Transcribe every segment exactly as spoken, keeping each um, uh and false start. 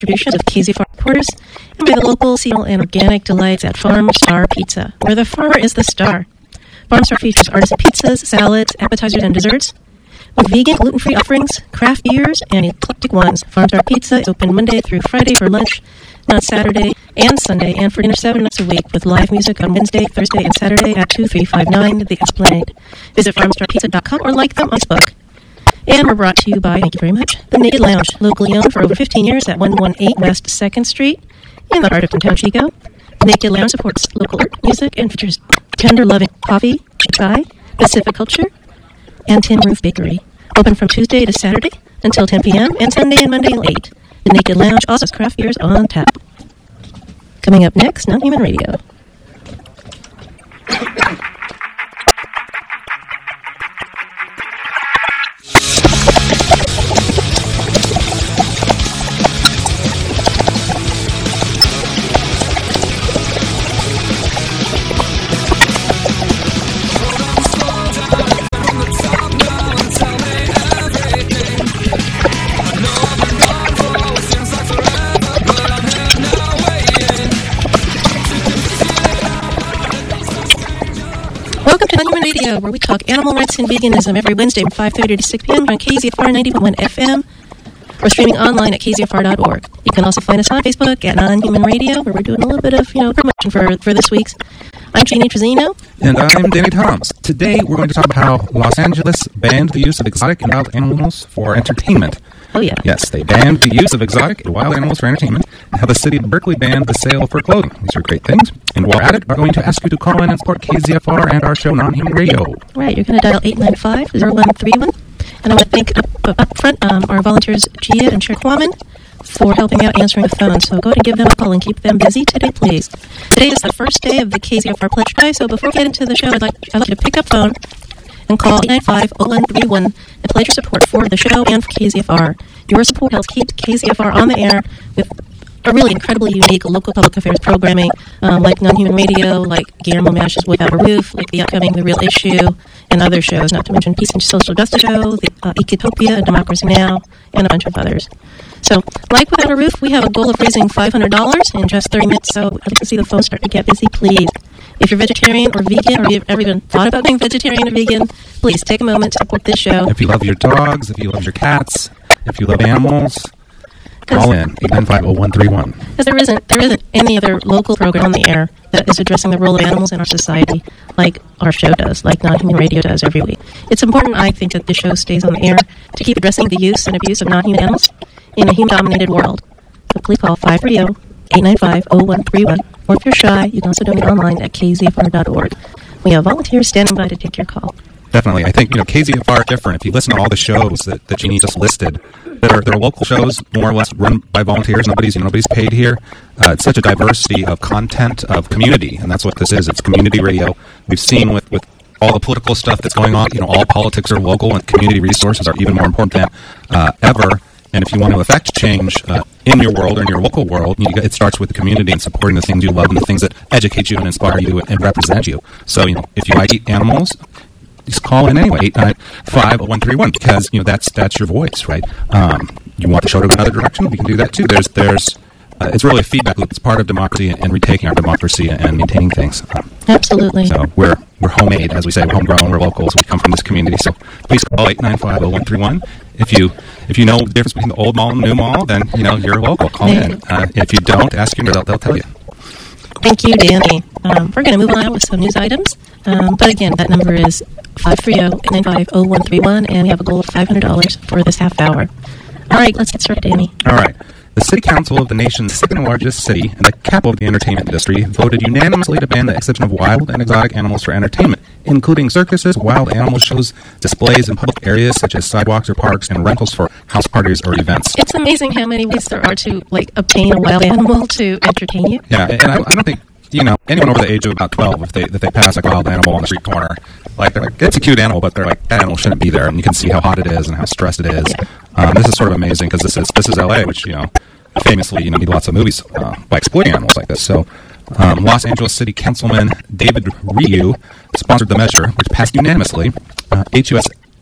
distribution of K Z F R reporters and by the local, seasonal, and organic delights at Farm Star Pizza, where the farmer is the star. Farm Star features artisan pizzas, salads, appetizers, and desserts, with vegan, gluten-free offerings, craft beers, and eclectic wines. Farm Star Pizza is open Monday through Friday for lunch, and on Saturday and Sunday, and for dinner seven nights a week, with live music on Wednesday, Thursday, and Saturday at two three five nine The Esplanade. Visit farm star pizza dot com or like them on Facebook. And we're brought to you by, thank you very much, The Naked Lounge, locally owned for over fifteen years at one eighteen West second Street in the heart of downtown Chico. The Naked Lounge supports local art, music, and features tender, loving coffee, chai, Pacific culture, and Tin Roof Bakery. Open from Tuesday to Saturday until ten p.m. and Sunday and Monday until eight. The Naked Lounge also has craft beers on tap. Coming up next, Non-Human Radio. Welcome to Non-Human Radio, where we talk animal rights and veganism every Wednesday from five thirty to six p.m. on K Z F R ninety point one F M, or streaming online at K Z F R dot org. You can also find us on Facebook at Non-Human Radio, where we're doing a little bit of, you know, promotion for, for this week's. I'm Jeannie Trezino. And I'm Danny Toms. Today, we're going to talk about how Los Angeles banned the use of exotic and wild animals for entertainment. Oh, yeah. Yes, they banned the use of exotic and wild animals for entertainment, and how the city of Berkeley banned the sale of fur clothing. These are great things. And while we're at it, we're going to ask you to call in and support K Z F R and our show, Non-Human Radio. Right, you're going to dial eight nine five, zero one three one. And I want to thank up, up front um, our volunteers, Gia and Chair Kwaman, for helping out answering the phone. So go ahead and give them a call and keep them busy today, please. Today is the first day of the K Z F R Pledge Drive, so before we get into the show, I'd like, I'd like you to pick up the phone and call eight nine five, zero one three one and pledge your support for the show and for K Z F R. Your support helps keep K Z F R on the air with a really incredibly unique local public affairs programming, um, like Non-Human Radio, like Guillermo Mash's Without a Roof, like the upcoming The Real Issue, and other shows, not to mention Peace and Social Justice Show, the uh, Ecotopia and Democracy Now!, and a bunch of others. So, like Without a Roof, we have a goal of raising five hundred dollars in just thirty minutes, so I'd like to see the phone start to get busy, please. If you're vegetarian or vegan, or you've ever even thought about being vegetarian or vegan, please take a moment to support this show. If you love your dogs, if you love your cats, if you love animals, call in, eight nine five, zero one three one. Because there isn't, there isn't any other local program on the air that is addressing the role of animals in our society like our show does, like Non-Human Radio does every week. It's important, I think, that the show stays on the air to keep addressing the use and abuse of non-human animals in a human-dominated world. So please call five three zero, eight nine five, zero one three one. Or if you're shy, you can also donate online at K Z F R dot org. We have volunteers standing by to take your call. Definitely. I think, you know, K Z F R is different. If you listen to all the shows that, that Jeannie just listed, that are, that are local shows, more or less run by volunteers. Nobody's, you know, nobody's paid here. Uh, it's such a diversity of content, of community, and that's what this is. It's community radio. We've seen with, with all the political stuff that's going on, you know, all politics are local, and community resources are even more important than uh, ever. And if you want to affect change uh, in your world or in your local world, you, it starts with the community and supporting the things you love and the things that educate you and inspire you and represent you. So, you know, if you like animals, just call in anyway, eight nine five, zero one three one, because, you know, that's that's your voice, right? Um, you want the show to go another direction, we can do that too. There's, there's, uh, it's really a feedback loop. It's part of democracy and, and retaking our democracy and maintaining things. Um, Absolutely. So we're we're homemade, as we say, we're homegrown, we're locals, we come from this community. So please call eight nine five, zero one three one. If you if you know the difference between the old mall and the new mall, then, you know, you're local. Call in. Uh, if you don't, ask your neighbor, they'll, they'll tell you. Thank you, Danny. Um, we're going to move on with some news items. Um, but again, that number is five three zero, eight nine five, zero one three one, and we have a goal of five hundred dollars for this half hour. All right, let's get started, Danny. All right. The City Council of the nation's second largest city and the capital of the entertainment industry voted unanimously to ban the exhibition of wild and exotic animals for entertainment, including circuses, wild animal shows, displays in public areas such as sidewalks or parks, and rentals for house parties or events. It's amazing how many ways there are to, like, obtain a wild animal to entertain you. Yeah, and I, I don't think, you know, anyone over the age of about twelve, if they if they pass a wild animal on the street corner, like, they're like, it's a cute animal, but they're like, that animal shouldn't be there, and you can see how hot it is and how stressed it is. Yeah. Um, this is sort of amazing because this is this is L A, which, you know, famously, you know, need lots of movies uh, by exploiting animals like this. So, um, Los Angeles City Councilman David Ryu sponsored the measure, which passed unanimously. Uh, H U S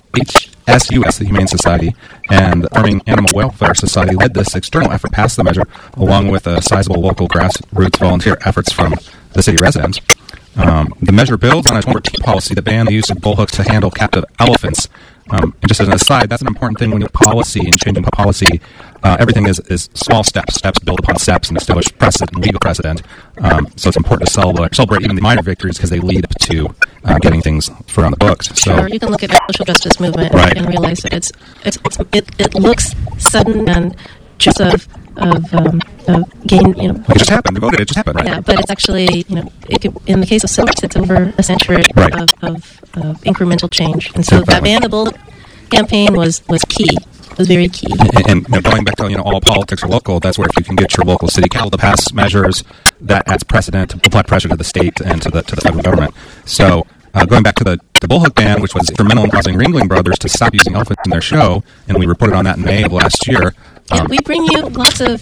H S U S, the Humane Society, and the Farming Animal Welfare Society led this external effort past the measure, along with uh, sizable local grassroots volunteer efforts from the city residents. Um, the measure builds on a twenty fourteen policy that banned the use of bullhooks to handle captive elephants. Um, and just as an aside, that's an important thing when you policy and changing policy. Uh, everything is, is small steps, steps build upon steps and establish precedent, legal precedent. Um, so it's important to celebrate, celebrate even the minor victories because they lead up to uh, getting things for on the books. So sure, you can look at the social justice movement right. and realize that it's, it's, it's it, it looks sudden and just of of, um, of gain, you know. It just happened. They voted. It just happened, right? Yeah, but it's actually, you know, it could, in the case of silks, it's over a century right. of, of, of incremental change. And so that ban the bull campaign was, was key. It was very key. And, and you know, going back to, you know, all politics are local, that's where if you can get your local city council to pass measures, that adds precedent to apply pressure to the state and to the to the federal government. So uh, going back to the, the bullhook ban, which was instrumental in causing Ringling Brothers to stop using elephants in their show, and we reported on that in May of last year. Um, we bring you lots of,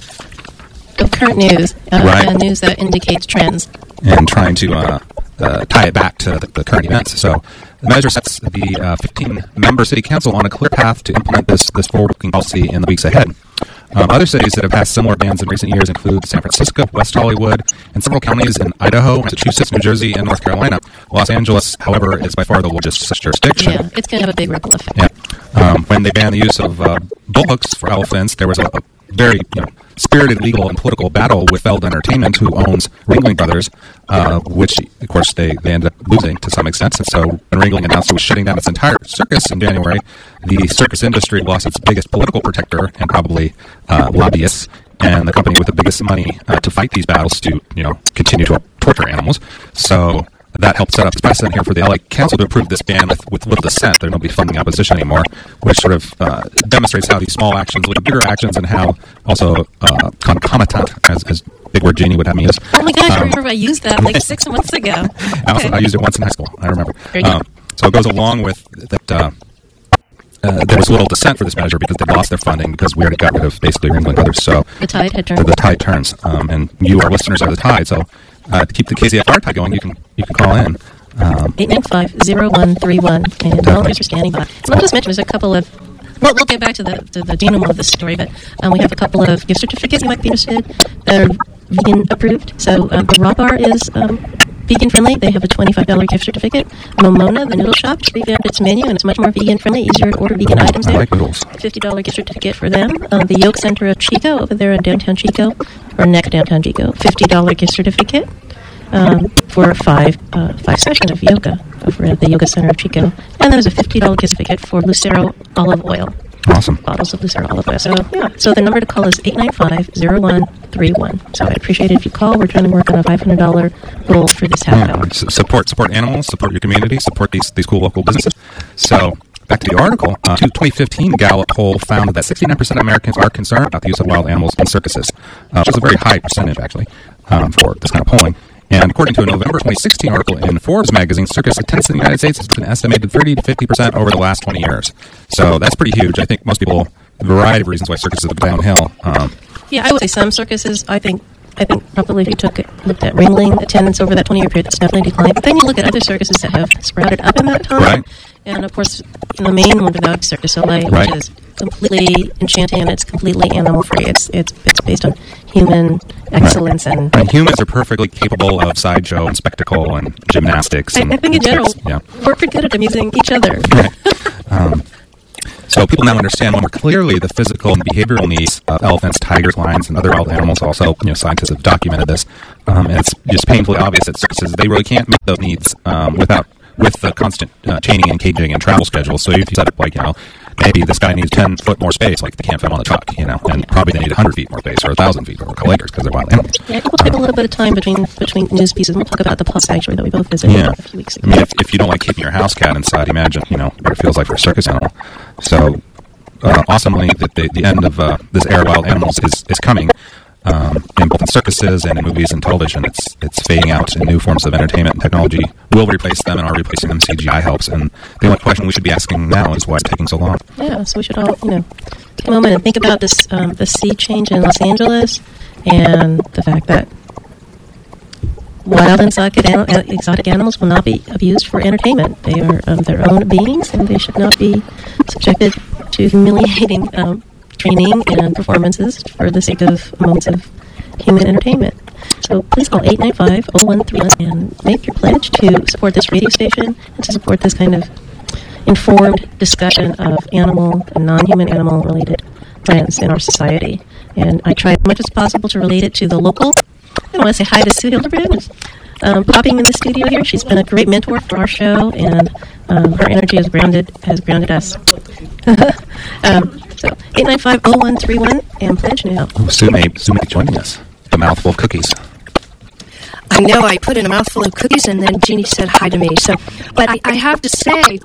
of current news, uh, right. and news that indicates trends. And trying to uh, uh, tie it back to the, the current events. So the measure sets the uh, fifteen-member city council on a clear path to implement this, this forward-looking policy in the weeks ahead. Um, other cities that have passed similar bans in recent years include San Francisco, West Hollywood, and several counties in Idaho, Massachusetts, New Jersey, and North Carolina. Los Angeles, however, is by far the largest such jurisdiction. Yeah, it's going to have a big ripple effect. Yeah. Um, when they banned the use of uh, bullhooks for elephants, there was a, a very you know, spirited legal and political battle with Feld Entertainment, who owns Ringling Brothers, uh, which, of course, they, they ended up losing to some extent. And so when Ringling announced it was shutting down its entire circus in January, the circus industry lost its biggest political protector and probably uh, lobbyists, and the company with the biggest money uh, to fight these battles to you know continue to torture animals. So that helped set up this precedent here for the L A Council to approve this ban with, with little dissent. There nobody funding opposition anymore, which sort of uh, demonstrates how these small actions lead to bigger actions and how also uh, concomitant, as, as Big Word Jeannie would have me use. Oh my gosh, um, I remember I used that like six months ago. I, also, Okay. I used it once in high school, I remember. Um, so it goes along with that uh, uh, there was little dissent for this measure because they lost their funding because we already got rid of basically Ringling Brothers. So The tide had the, turned. the tide turns, um, and you, our listeners, are the tide. So uh, to keep the K Z F R tide going, you can you can call in. Um, eight nine five, zero one three one, and volunteers are standing by. And I'll just mention there's a couple of, well, we'll get back to the to the denouement of this story, but um, we have a couple of gift certificates you might be interested that are vegan approved. So um, the Raw Bar is um, vegan friendly. They have a twenty-five dollars gift certificate. Momona, the noodle shop, revamped its menu, and it's much more vegan friendly, easier to order vegan items I there. like noodles. fifty dollars gift certificate for them. Um, the Yoke Center of Chico over there in downtown Chico, or neck downtown Chico, fifty dollars gift certificate. Um, for five uh, five sessions of yoga over at the Yoga Center of Chico. And there's a fifty dollars gift certificate for Lucero olive oil. Awesome. Bottles of Lucero olive oil. So, yeah. So the number to call is eight nine five, zero one three one. So I'd appreciate it if you call. We're trying to work on a five hundred dollars goal for this half Yeah, hour. s- support support animals, support your community, support these these cool local businesses. So back to the article. Uh, a twenty fifteen Gallup poll found that sixty-nine percent of Americans are concerned about the use of wild animals in circuses, uh, which is a very high percentage actually um, for this kind of polling. And according to a November twenty sixteen article in Forbes magazine, circus attendance in the United States has been estimated thirty to fifty percent over the last twenty years. So that's pretty huge. I think most people, a variety of reasons why circuses have gone downhill. Um, Yeah, I would say some circuses, I think, I think probably if you took it, looked at Ringling attendance over that twenty-year period, that's definitely declined. But then you look at other circuses that have sprouted up in that time. Right. And, of course, the main one without Circus Soleil, Right. which is completely enchanting and it's completely animal-free. It's it's it's based on human excellence and... and humans are perfectly capable of sideshow and spectacle and gymnastics. I, And, I think in and general, tricks. Yeah. we're pretty good at amusing each other. Right. Um, so people now understand more clearly the physical and behavioral needs of elephants, tigers, lions, and other wild animals. Also, you know, scientists have documented this, um, and it's just painfully obvious that circuses they really can't meet those needs um, without with the constant uh, chaining and caging and travel schedules. So if you set up like you know. Maybe this guy needs ten foot more space, like they can't fit on the truck, you know, and probably they need one hundred feet more space or one thousand feet or acres because they're wild animals. Yeah, we'll take a little bit of time between between news pieces. We'll talk about the Paw Sanctuary that we both visited Yeah. a few weeks I ago. mean, if, if you don't like keeping your house cat inside, imagine, you know, what it feels like for a circus animal. So, uh, awesomely, that the, the end of uh, this era of wild animals is, is coming. Um, in both in circuses and in movies and television, it's it's fading out, and new forms of entertainment and technology will replace them and are replacing them. C G I helps, and the only question we should be asking now is why it's taking so long. Yeah, so we should all, you know, take a moment and think about this, um, the sea change in Los Angeles, and the fact that wild and exotic, an- exotic animals will not be abused for entertainment. They are um, their own beings, and they should not be subjected to humiliating um, training and performances for the sake of moments of human entertainment. So please call eight nine five, oh one three one and make your pledge to support this radio station and to support this kind of informed discussion of animal and non-human animal related trends in our society. And I try as much as possible to relate it to the local. I want to say hi to Sue Hildebrand, who's um, popping in the studio here. She's been a great mentor for our show, and um, her energy has grounded has grounded us. um, so eight nine five, oh one three one and pledge now. Oh, Sue may, Sue may be joining us. A mouthful of cookies. I know, I put in a mouthful of cookies and then Jeannie said hi to me. So, but I, I have to say,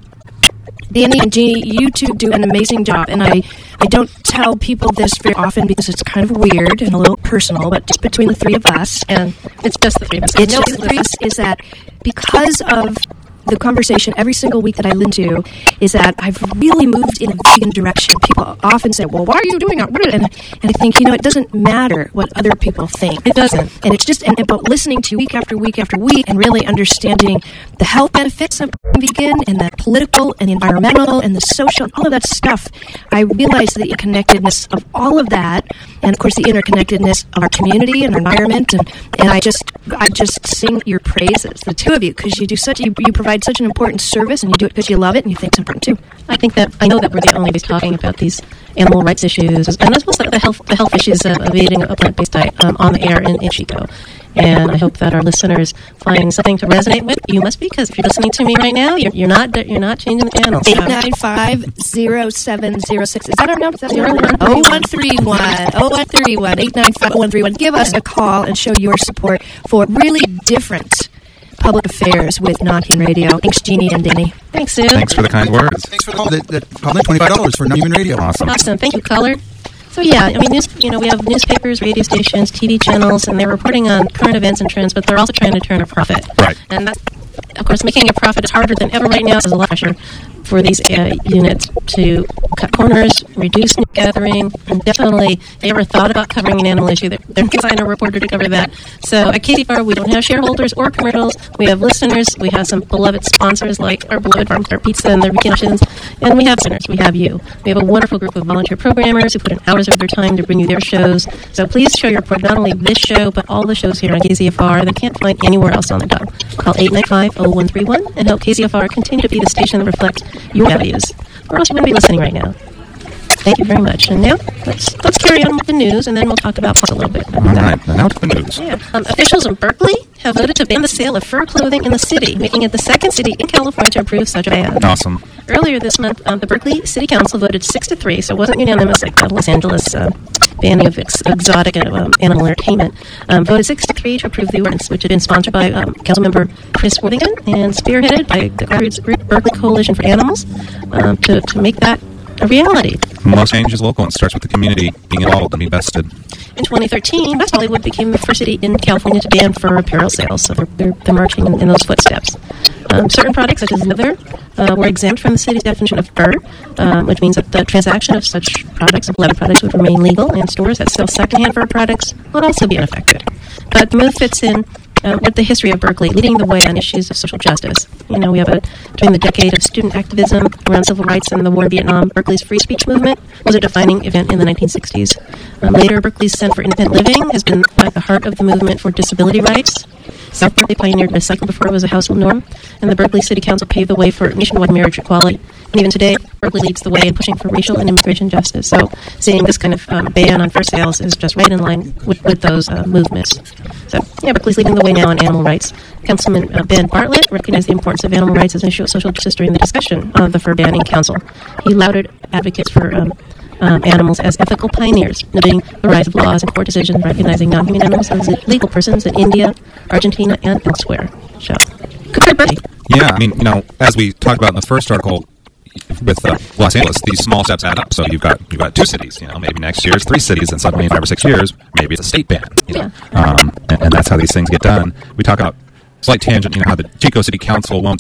Danny and Jeannie, you two do an amazing job. And I, I don't tell people this very often because it's kind of weird and a little personal, but just between the three of us, And it's just the three of us. it's just the three of us, is that because of the conversation every single week that I listen to, is that I've really moved in a vegan direction. People often say, well, why are you doing it? And, and I think, you know, it doesn't matter what other people think. It doesn't. And it's just and, about listening to week after week after week and really understanding the health benefits of vegan and the political and the environmental and the social, all of that stuff. I realize the interconnectedness of all of that, and of course the interconnectedness of our community and our environment. And, and I just I just sing your praises, the two of you, because you do such you, you provide such an important service, and you do it because you love it and you think it's important too. I think that I know that we're the only ones talking about these animal rights issues, and as well as the health the health issues of, of eating a plant-based diet um, on the air in, in Chico. And I hope that our listeners find something to resonate with. You must be, because if you're listening to me right now, you're, you're not you're not changing the channel. Eight nine five zero seven zero six. Is that our number? Is that zero one? Oh one three one. Oh one three one. Eight nine five one three one. Give us a call and show your support for really different public affairs with non-human radio. Thanks, Jeannie and Danny. Thanks, Sue. Thanks for the kind words. Thanks for the call. That, that call in twenty-five dollars for non-human radio. Awesome. Awesome. Thank you, caller. So yeah, I mean, news, you know, we have newspapers, radio stations, T V channels, and they're reporting on current events and trends, but they're also trying to turn a profit. Right. And that's, of course, making a profit is harder than ever right now. So there's a lot of pressure for these uh, units to cut corners, reduce new gathering, and definitely, if they ever thought about covering an animal issue, they're, they're going to sign a reporter to cover that. So at K Z F R, we don't have shareholders or commercials. We have listeners. We have some beloved sponsors like our beloved Farm Star Pizza and their vacations, and we have listeners. We have you. We have a wonderful group of volunteer programmers who put in hours of their time to bring you their shows. So please show your support, not only this show, but all the shows here on K Z F R that can't find anywhere else on the dial. Call eight nine five, oh one three one and help K Z F R continue to be the station that reflects your values, or else you wouldn't be listening right now. Thank you very much. And now, let's let's carry on with the news, and then we'll talk about a little bit. All right. Now to the news. Yeah. Um, officials in Berkeley have voted to ban the sale of fur clothing in the city, making it the second city in California to approve such a ban. Awesome. Earlier this month, um, the Berkeley City Council voted six to three, so it wasn't unanimous like the Los Angeles uh, banning of ex- exotic um, animal entertainment. Um, voted six to three to approve the ordinance, which had been sponsored by um, Councilmember Chris Worthington and spearheaded by the grassroots group Berkeley Coalition for Animals um, to, to make that a reality. Most change is local and starts with the community being involved and being vested. In twenty thirteen, West Hollywood became the first city in California to ban fur apparel sales, so they're, they're, they're marching in, in those footsteps. Um, certain products, such as leather, uh, were exempt from the city's definition of fur, um, which means that the transaction of such products, of leather products, would remain legal, and stores that sell secondhand fur products would also be unaffected. But the move fits in Uh, with the history of Berkeley, leading the way on issues of social justice. You know, we have a, during the decade of student activism around civil rights and the war in Vietnam, Berkeley's free speech movement was a defining event in the nineteen sixties. Um, later, Berkeley's Center for Independent Living has been at the heart of the movement for disability rights. South Berkeley pioneered the cycle before it was a household norm, and the Berkeley City Council paved the way for nationwide marriage equality. And even today, Berkeley leads the way in pushing for racial and immigration justice. So seeing this kind of um, ban on fur sales is just right in line with, with those uh, movements. So, yeah, Berkeley's leading the way now on animal rights. Councilman uh, Ben Bartlett recognized the importance of animal rights as an issue of social justice during the discussion of the fur banning council. He lauded advocates for um, um, animals as ethical pioneers, noting the rise of laws and court decisions recognizing non-human animals as legal persons in India, Argentina, and elsewhere. So, good birthday. Yeah, I mean, you know, as we talked about in the first article with uh, Los Angeles, these small steps add up. So you've got you've got two cities. You know, maybe next year it's three cities, and suddenly in five or six years, maybe it's a state ban. You know? Yeah. Um, and, and that's how these things get done. We talk about slight tangent. You know how the Chico City Council won't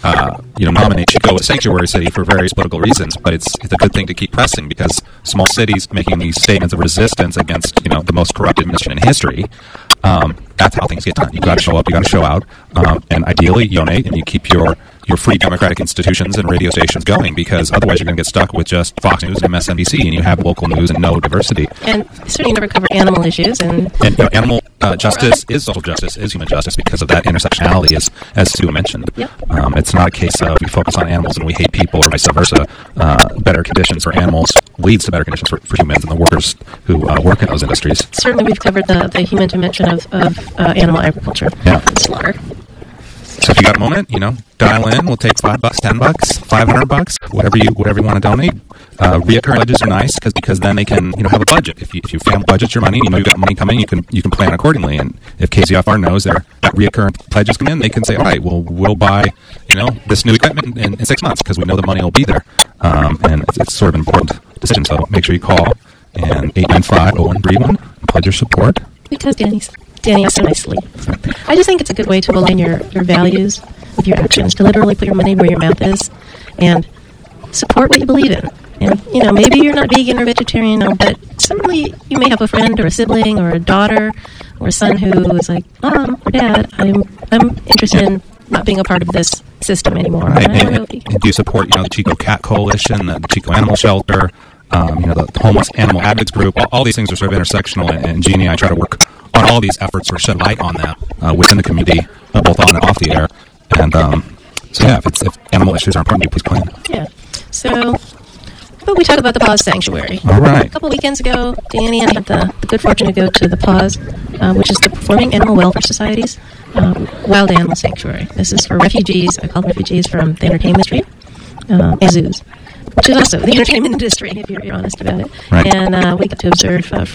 uh, you know, nominate Chico a sanctuary city for various political reasons, but it's it's a good thing to keep pressing because small cities making these statements of resistance against, you know, the most corrupt administration in history. Um, that's how things get done. You got to show up, you got to show out, um, and ideally, you donate and you keep your your free democratic institutions and radio stations going, because otherwise you're going to get stuck with just Fox News and M S N B C, and you have local news and no diversity. And certainly never cover animal issues. And, and you know, animal uh, justice is social justice, is human justice, because of that intersectionality, as, as Sue mentioned. Yep. Um, it's not a case of we focus on animals and we hate people, or vice versa. Uh, better conditions for animals leads to better conditions for, for humans and the workers who uh, work in those industries. Certainly we've covered the, the human dimension of, of uh, animal agriculture. Yeah. Slaughter. So if you got a moment, you know, dial in. We'll take five bucks, ten bucks, five hundred bucks, whatever you whatever you want to donate. Uh, reoccurring pledges are nice because because then they can, you know, have a budget. If you if you family budget your money, you know you've got money coming, you can you can plan accordingly. And if K Z F R knows their that reoccurring pledges come in, they can say, all right, well we'll buy, you know, this new equipment in, in six months because we know the money will be there. Um, and it's, it's sort of an important decision. So make sure you call and eight nine five oh one three one pledge your support. Because Danny's Danny asked so nicely. I just think it's a good way to align your, your values with your actions, to literally put your money where your mouth is and support what you believe in. And, you know, maybe you're not vegan or vegetarian, but certainly you may have a friend or a sibling or a daughter or a son who is like, Mom or Dad, I'm I'm interested in not being a part of this system anymore. Right. I And, don't know and, if you- and do you support, you know, the Chico Cat Coalition, the, the Chico Animal Shelter, um, you know, the Homeless Animal Advocates Group? All, all these things are sort of intersectional, and, and Jeannie and I try to work on all these efforts or shed light on that uh, within the community, uh, both on and off the air. And um, so, yeah, if, it's, if animal issues are important to you, please call in. Yeah. So, but we talk about the Paws Sanctuary. All right. A couple weekends ago, Danny and I had the, the good fortune to go to the Paws, uh, which is the Performing Animal Welfare Society's um, Wild Animal Sanctuary. This is for refugees, I call them refugees from the entertainment industry, uh, and zoos, which is also the entertainment industry, if you're, you're honest about it. Right. And uh, we got to observe uh,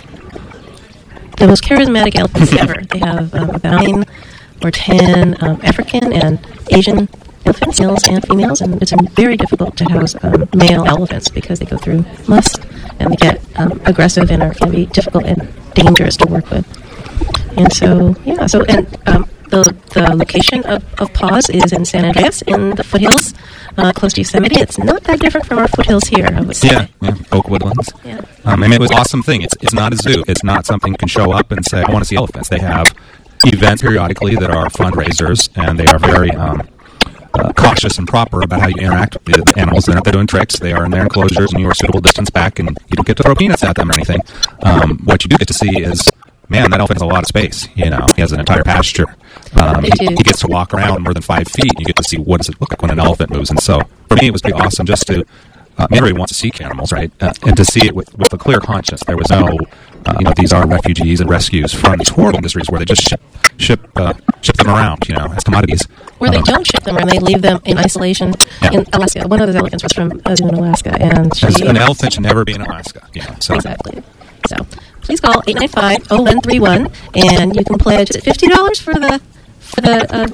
the most charismatic elephants ever. They have um, about nine or ten um, African and Asian elephants, males and females, and it's very difficult to house um, male elephants because they go through must and they get um, aggressive and are can be difficult and dangerous to work with. And so, yeah, so and um, the the location of, of Paws is in San Andreas in the foothills, uh, close to Yosemite. It's not that different from our foothills here, I would say. Yeah, yeah, Oak Woodlands. Yeah. Um, I mean, it was an awesome thing. It's it's not a zoo. It's not something you can show up and say, I want to see elephants. They have events periodically that are fundraisers, and they are very um, uh, cautious and proper about how you interact with the, the animals. They're not there doing tricks. They are in their enclosures, and you are suitable distance back, and you don't get to throw peanuts at them or anything. Um, what you do get to see is, man, that elephant has a lot of space. You know, he has an entire pasture. Um, They he, do. he gets to walk around more than five feet. And you get to see what does it look like when an elephant moves. And so, for me, it was pretty awesome just to. Uh, everybody wants to see animals, right? Uh, and to see it with, with a clear conscience. There was no, uh, you know, these are refugees and rescues from these horrible industries where they just ship ship uh, ship them around, you know, as commodities. Or they Um, don't ship them, or they leave them in isolation Yeah. in Alaska. One of those elephants was from a zoo in Alaska, and she, as an elephant should never be in Alaska. You know, so exactly. So please call eight nine five oh one three one, and you can pledge is it fifty dollars for the for the. Uh,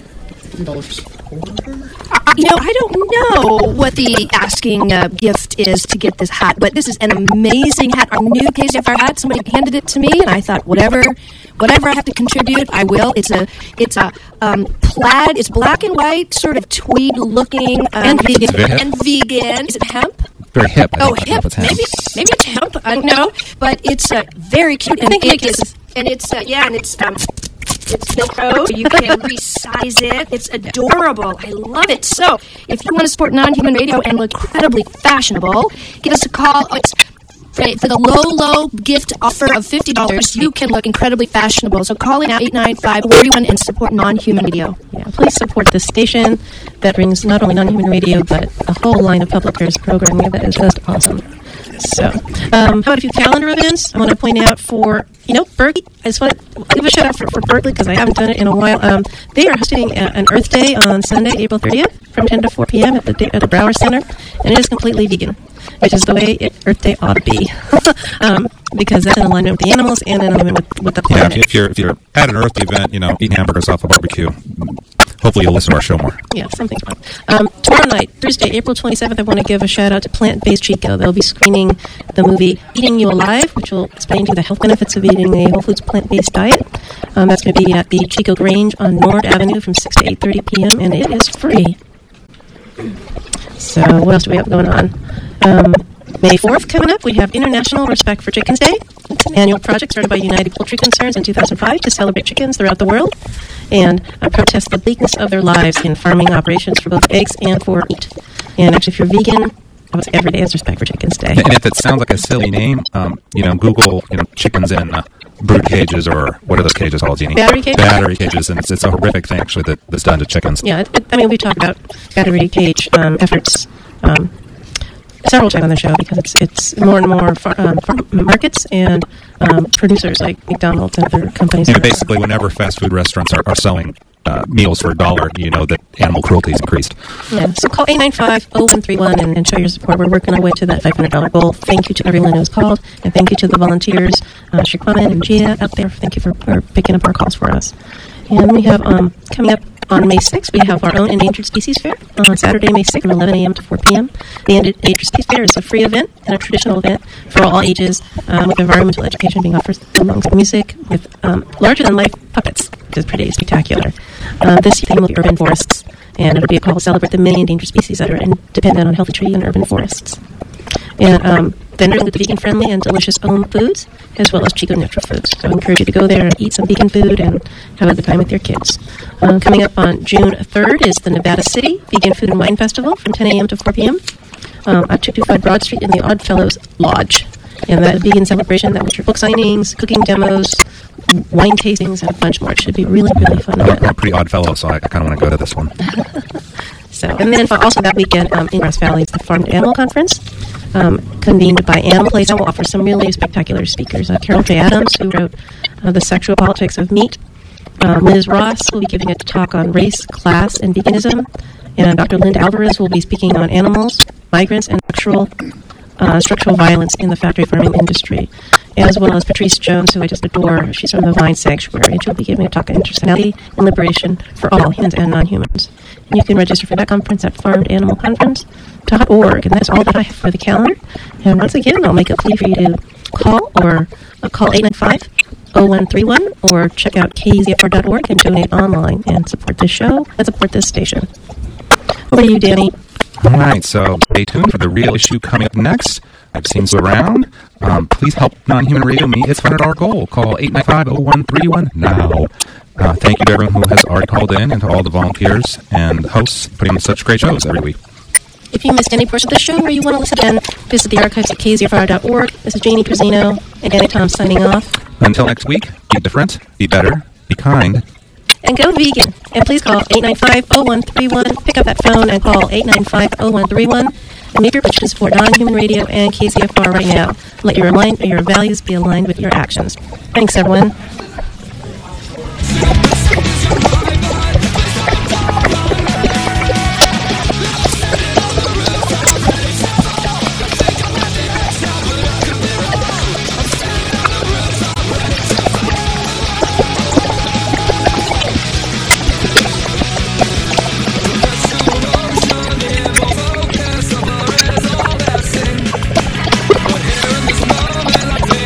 You know, I don't know what the asking uh, gift is to get this hat, but this is an amazing hat. Our new K Z F R hat. Somebody handed it to me, and I thought, whatever, whatever I have to contribute, I will. It's a, it's a um, plaid. It's black and white, sort of tweed looking, um, And vegan. It's very hip. and vegan. Is it hemp? very hip. I Oh, don't- I don't know hemp. if it's hemp. Maybe, maybe it's hemp. I don't know, but it's uh, very cute, and think it like is, this. and it's uh, yeah, and it's um, it's Velcro, so you can resize it. It's adorable. I love it. So, if you want to support non-human radio and look incredibly fashionable, give us a call. Oh, it's for, for the low, low gift offer of fifty dollars. You can look incredibly fashionable. So, call in now eight nine five one one and support non-human radio. yeah, please support this station that brings not only non-human radio but a whole line of public affairs programming that is just awesome. So, um, how about a few calendar events? I want to point out for, you know, Berkeley. I just want to give a shout out for, for Berkeley because I haven't done it in a while. Um, they are hosting a, an Earth Day on Sunday, April thirtieth from ten to four p.m. at the at the Brower Center, and it is completely vegan, which is the way it, Earth Day ought to be, um, because that's in alignment with the animals and in alignment with, with the Yeah, planet. if, if you're if you're at an Earth event, you know, eating hamburgers off a barbecue, hopefully you'll listen to our show more. Yeah, something's fun. Um, tomorrow night, Thursday, April twenty-seventh, I want to give a shout out to Plant Based Chico. They'll be screening the movie Eating You Alive, which will explain to you the health benefits of eating a whole foods plant-based diet. Um, that's going to be at the Chico Grange on Nord Avenue from six to eight thirty p.m., and it is free. So what else do we have going on? Um, May fourth coming up, we have International Respect for Chickens Day. It's an annual project started by United Poultry Concerns in two thousand five to celebrate chickens throughout the world and uh, protest the bleakness of their lives in farming operations for both eggs and for meat. And actually, if you're vegan, almost every day is Respect for Chickens Day. And if it sounds like a silly name, um, you know, Google, you know, chickens in uh, brood cages, or what are those cages called, Jeannie? Battery cages? Battery cages, and it's, it's a horrific thing, actually, that, that's done to chickens. Yeah, it, it, I mean, we talk about battery cage um, efforts um, several times on the show because it's it's more and more far, um, farm markets and um, producers like McDonald's and other companies. You know, basically, whenever fast food restaurants are, are selling uh, meals for a dollar, you know that animal cruelty has increased. Yeah, so call eight nine five, oh one three one and, and show your support. We're working our way to that five hundred dollars goal. Thank you to everyone who's called, and thank you to the volunteers, uh, Shikwaman and Gia out there. Thank you for, for picking up our calls for us. And we have um, coming up on May sixth, we have our own Endangered Species Fair on Saturday, May sixth, from eleven a.m. to four p.m. The Endangered Species Fair is a free event and a traditional event for all ages, um, with environmental education being offered amongst music with um, larger-than-life puppets, which is pretty spectacular. Uh, this theme will be urban forests, and it'll be a call to celebrate the many endangered species that are in, dependent on healthy tree and urban forests. And um, vendors include vegan-friendly and delicious home foods, as well as Chico natural foods. So I encourage you to go there and eat some vegan food and have a good time with your kids. Um, coming up on June third is the Nevada City Vegan Food and Wine Festival from ten a.m. to four p.m. Um, at two twenty-five Broad Street in the Oddfellows Lodge. And that vegan celebration, that was your book signings, cooking demos, wine tastings, and a bunch more. It should be really, really fun. I'm a pretty odd fellow, so I, I kind of want to go to this one. So, and then also that weekend um, in Grass Valley is the Farmed Animal Conference, um, convened by Animal Place, and will offer some really spectacular speakers. Uh, Carol J. Adams, who wrote uh, The Sexual Politics of Meat. Um, Liz Ross will be giving a talk on race, class, and veganism. And Doctor Linda Alvarez will be speaking on animals, migrants, and structural, uh, structural violence in the factory farming industry. As well as Patrice Jones, who I just adore. She's from the Vine Sanctuary, and she'll be giving a talk on intersectionality and liberation for all humans and non-humans. And you can register for that conference at farmed animal conference dot org. And that's all that I have for the calendar. And once again, I'll make a plea for you to call or uh, call eight nine five, oh one three one or check out K Z F R dot org and donate online and support this show and support this station. Over to you, Danny. All right, so stay tuned for the real issue coming up next. I've seen you around. Um, please help Non-Human Radio meet its one hundred dollars goal. Call eight nine five, oh one three one now. Uh, thank you to everyone who has already called in and to all the volunteers and hosts putting on such great shows every week. If you missed any portion of the show or you want to listen again, visit the archives at K Z F R dot org. This is Janie Trezino and Danny Tom signing off. Until next week, be different, be better, be kind. And go vegan. And please call eight nine five, oh one three one. Pick up that phone and call eight nine five, oh one three one. And make your push to support Non-Human Radio and K Z F R right now. Let your, align- your values be aligned with your actions. Thanks, everyone.